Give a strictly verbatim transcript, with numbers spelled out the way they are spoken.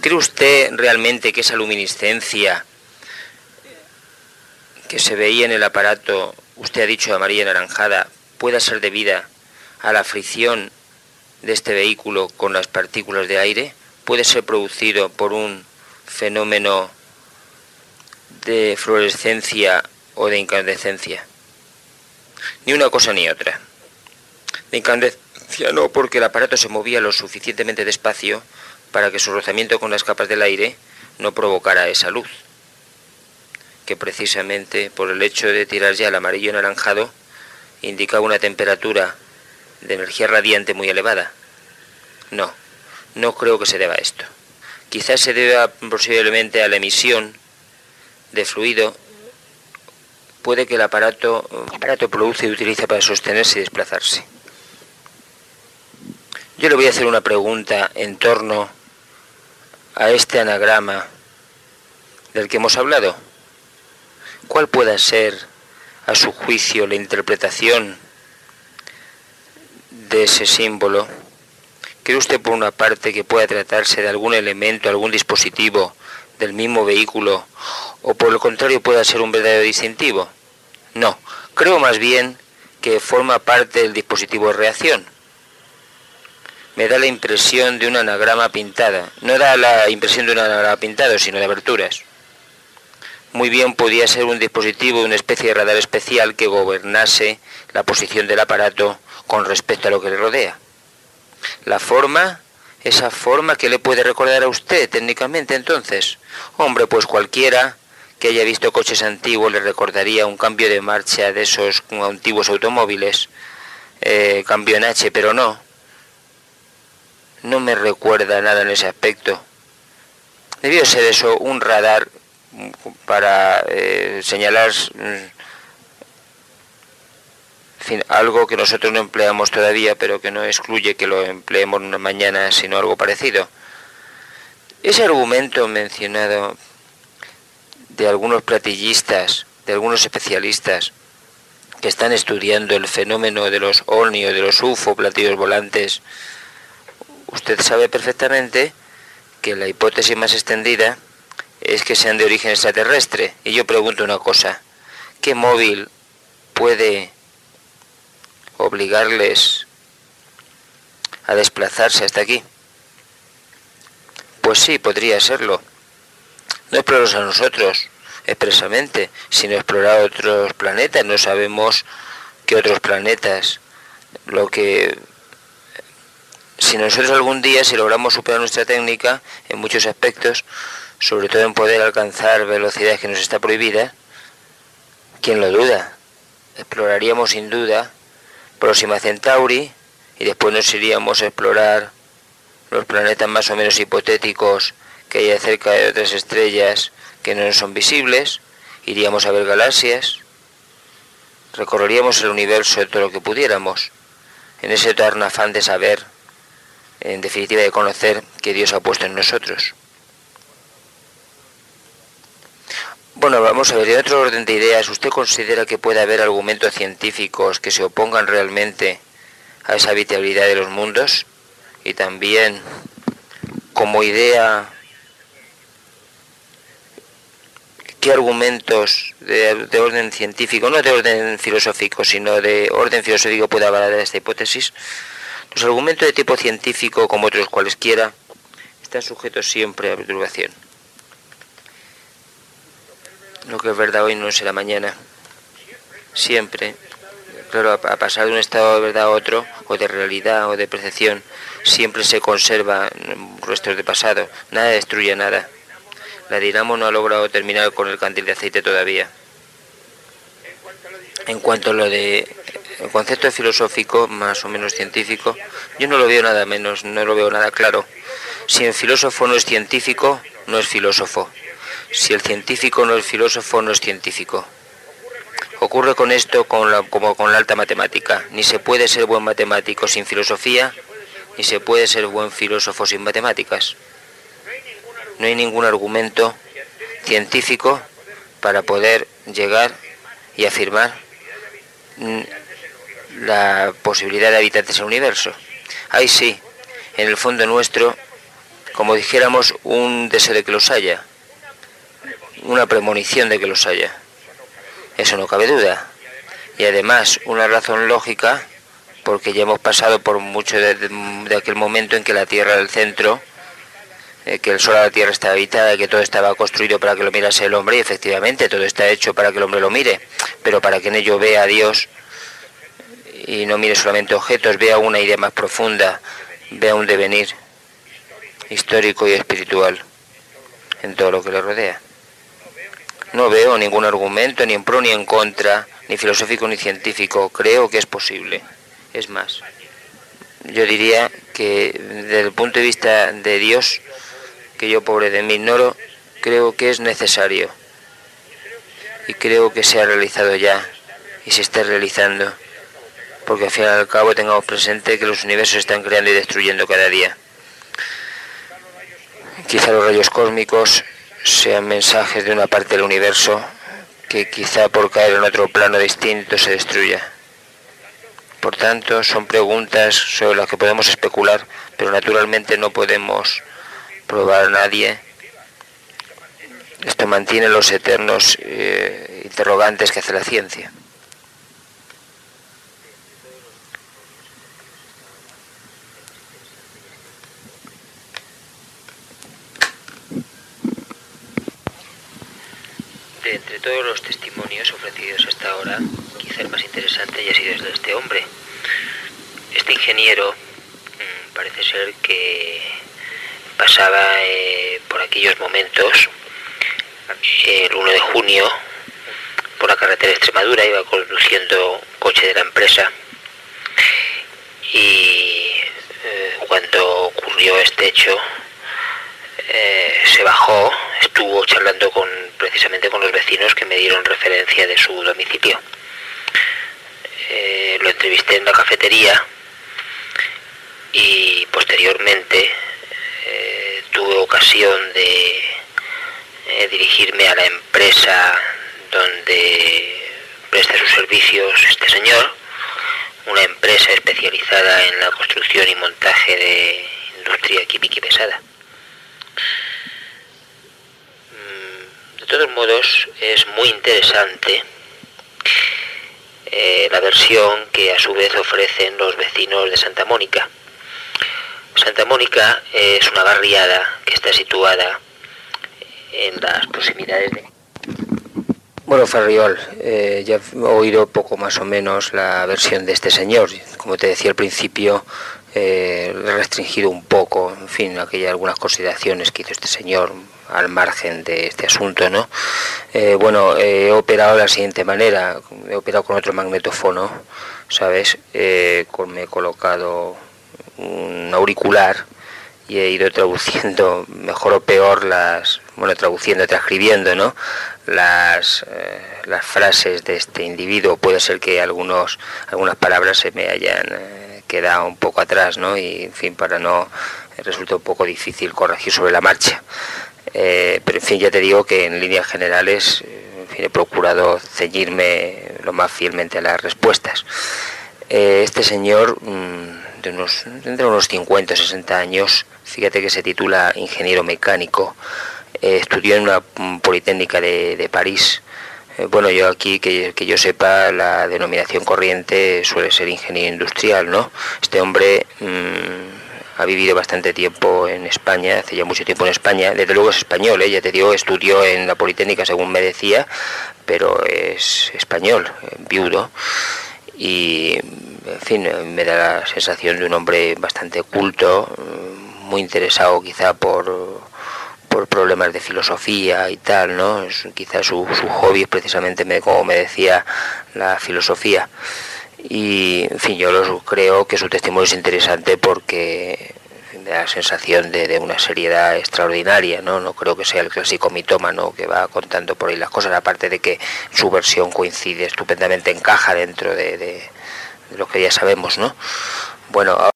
¿Cree usted realmente que esa luminiscencia que se veía en el aparato, usted ha dicho amarilla anaranjada, pueda ser debida a la fricción de este vehículo con las partículas de aire? ¿Puede ser producido por un fenómeno de fluorescencia o de incandescencia? Ni una cosa ni otra. De incandescencia no, porque el aparato se movía lo suficientemente despacio para que su rozamiento con las capas del aire no provocara esa luz, que precisamente por el hecho de tirar ya el amarillo anaranjado indicaba una temperatura de energía radiante muy elevada. No, no creo que se deba a esto. Quizás se deba posiblemente a la emisión de fluido. Puede que el aparato, el aparato produce y utiliza para sostenerse y desplazarse. Yo le voy a hacer una pregunta en torno a este anagrama del que hemos hablado. ¿Cuál pueda ser, a su juicio, la interpretación de ese símbolo? ¿Cree usted, por una parte, que pueda tratarse de algún elemento, algún dispositivo del mismo vehículo, o por el contrario pueda ser un verdadero distintivo? No, creo más bien que forma parte del dispositivo de reacción. Me da la impresión de un anagrama pintada. No da la impresión de un anagrama pintado, sino de aberturas. Muy bien podía ser un dispositivo, una especie de radar especial que gobernase la posición del aparato con respecto a lo que le rodea. La forma, esa forma que le puede recordar a usted técnicamente entonces. Hombre, pues cualquiera que haya visto coches antiguos le recordaría un cambio de marcha de esos antiguos automóviles, eh, cambio en H, pero no. No me recuerda nada en ese aspecto. Debió ser eso un radar para eh, señalar en fin, algo que nosotros no empleamos todavía, pero que no excluye que lo empleemos una mañana, sino algo parecido. Ese argumento mencionado de algunos platillistas, de algunos especialistas que están estudiando el fenómeno de los ovni o de los U F O, platillos volantes, usted sabe perfectamente que la hipótesis más extendida es que sean de origen extraterrestre. Y yo pregunto una cosa, ¿qué móvil puede obligarles a desplazarse hasta aquí? Pues sí, podría serlo. No explorarlos a nosotros expresamente, sino explorar otros planetas. No sabemos qué otros planetas. Lo que, si nosotros algún día, si logramos superar nuestra técnica en muchos aspectos, sobre todo en poder alcanzar velocidades que nos está prohibida, ¿quién lo duda? Exploraríamos sin duda Próxima Centauri y después nos iríamos a explorar los planetas más o menos hipotéticos que hay cerca de otras estrellas que no son visibles, iríamos a ver galaxias, recorreríamos el universo de todo lo que pudiéramos, en ese eterno afán de saber, en definitiva de conocer que Dios ha puesto en nosotros. Bueno, vamos a ver, en otro orden de ideas, ¿usted considera que puede haber argumentos científicos que se opongan realmente a esa habitabilidad de los mundos? Y también, como idea, ¿qué argumentos de, de orden científico, no de orden filosófico, sino de orden filosófico puede avalar esta hipótesis? Los argumentos de tipo científico, como otros cualesquiera, están sujetos siempre a perturbación. Lo que es verdad hoy no será mañana. Siempre. Claro, a pasar de un estado de verdad a otro, o de realidad, o de percepción, siempre se conserva restos de pasado. Nada destruye nada. La Dinamo no ha logrado terminar con el candil de aceite todavía. En cuanto a lo de el concepto filosófico, más o menos científico, yo no lo veo nada menos, no lo veo nada claro. Si el filósofo no es científico, no es filósofo. Si el científico no es filósofo, no es científico. Ocurre con esto con la, como con la alta matemática. Ni se puede ser buen matemático sin filosofía, ni se puede ser buen filósofo sin matemáticas. No hay ningún argumento científico para poder llegar y afirmar la posibilidad de habitantes en el universo. Ahí sí, en el fondo nuestro como dijéramos, un deseo de que los haya, una premonición de que los haya. Eso no cabe duda. Y además una razón lógica, porque ya hemos pasado por mucho de, de, de aquel momento en que la Tierra era el centro, eh, que el Sol a la Tierra estaba habitada, que todo estaba construido para que lo mirase el hombre, y efectivamente todo está hecho para que el hombre lo mire, pero para que en ello vea a Dios y no mire solamente objetos, vea una idea más profunda, vea un devenir histórico y espiritual en todo lo que le rodea. No veo ningún argumento, ni en pro ni en contra, ni filosófico ni científico. Creo que es posible. Es más, yo diría que desde el punto de vista de Dios, que yo pobre de mí ignoro, creo que es necesario. Y creo que se ha realizado ya y se está realizando. Porque al fin y al cabo tengamos presente que los universos se están creando y destruyendo cada día. Quizá los rayos cósmicos sean mensajes de una parte del universo que quizá por caer en otro plano distinto se destruya. Por tanto, son preguntas sobre las que podemos especular, pero naturalmente no podemos probar a nadie. Esto mantiene los eternos eh, interrogantes que hace la ciencia. De entre todos los testimonios ofrecidos hasta ahora, quizá el más interesante haya sido el de este hombre. Este ingeniero mmm, parece ser que pasaba eh, por aquellos momentos, el uno de junio, por la carretera de Extremadura, iba conduciendo un coche de la empresa y eh, cuando ocurrió este hecho, Eh, se bajó, estuvo charlando con precisamente con los vecinos que me dieron referencia de su domicilio. Eh, lo entrevisté en la cafetería y posteriormente eh, tuve ocasión de eh, dirigirme a la empresa donde presta sus servicios este señor, una empresa especializada en la construcción y montaje de industria química y pesada. De todos modos, es muy interesante eh, la versión que a su vez ofrecen los vecinos de Santa Mónica. Santa Mónica es una barriada que está situada en las proximidades de... Bueno, Ferriol, eh, ya he oído poco más o menos la versión de este señor. Como te decía al principio, eh, he restringido un poco, en fin, aquellas algunas consideraciones que hizo este señor al margen de este asunto, ¿no? Eh, bueno, eh, he operado de la siguiente manera, he operado con otro magnetófono, ¿sabes? Eh, con, me he colocado un auricular y he ido traduciendo, mejor o peor, las, bueno, traduciendo, transcribiendo, ¿no? Las, eh, las frases de este individuo. Puede ser que algunos, algunas palabras se me hayan eh, quedado un poco atrás, ¿no? Y, en fin, para no, resulta un poco difícil corregir sobre la marcha. Eh, pero en fin, ya te digo que en líneas generales en fin, he procurado ceñirme lo más fielmente a las respuestas. Eh, este señor mmm, de unos, entre unos cincuenta o sesenta años, fíjate que se titula ingeniero mecánico, eh, estudió en una politécnica de, de París. Eh, bueno, yo aquí, que, que yo sepa, la denominación corriente suele ser ingeniero industrial, ¿no? Este hombre mmm, ha vivido bastante tiempo en España, hace ya mucho tiempo en España, desde luego es español, ¿eh? Ya te digo, estudió en la Politécnica según me decía, pero es español, viudo, y en fin, me da la sensación de un hombre bastante culto, muy interesado quizá por, por problemas de filosofía y tal, ¿no? Es, quizá su, su hobby es precisamente, como me decía, la filosofía. Y, en fin, yo lo creo que su testimonio es interesante porque da la sensación de, de una seriedad extraordinaria, ¿no? No creo que sea el clásico mitómano que va contando por ahí las cosas, aparte de que su versión coincide estupendamente, encaja dentro de, de, de lo que ya sabemos, ¿no? Bueno,